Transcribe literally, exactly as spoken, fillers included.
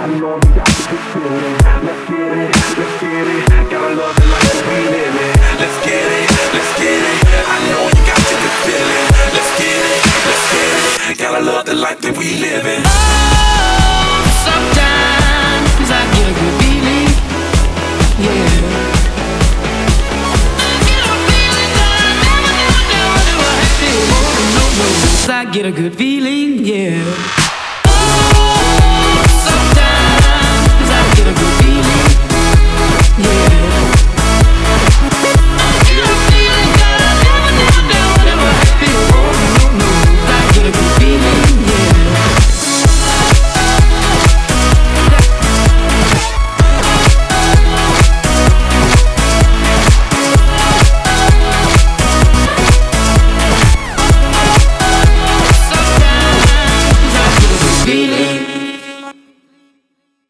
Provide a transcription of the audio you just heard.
know you got the good feeling. Let's get it, let's get it. Gotta love the life that we live in. Let's get it, let's get it. I know you got the good feeling. Let's get it, let's get it. Gotta love the life that we live in. Oh, sometimes I get a good feeling, yeah. I get a good feeling, yeah.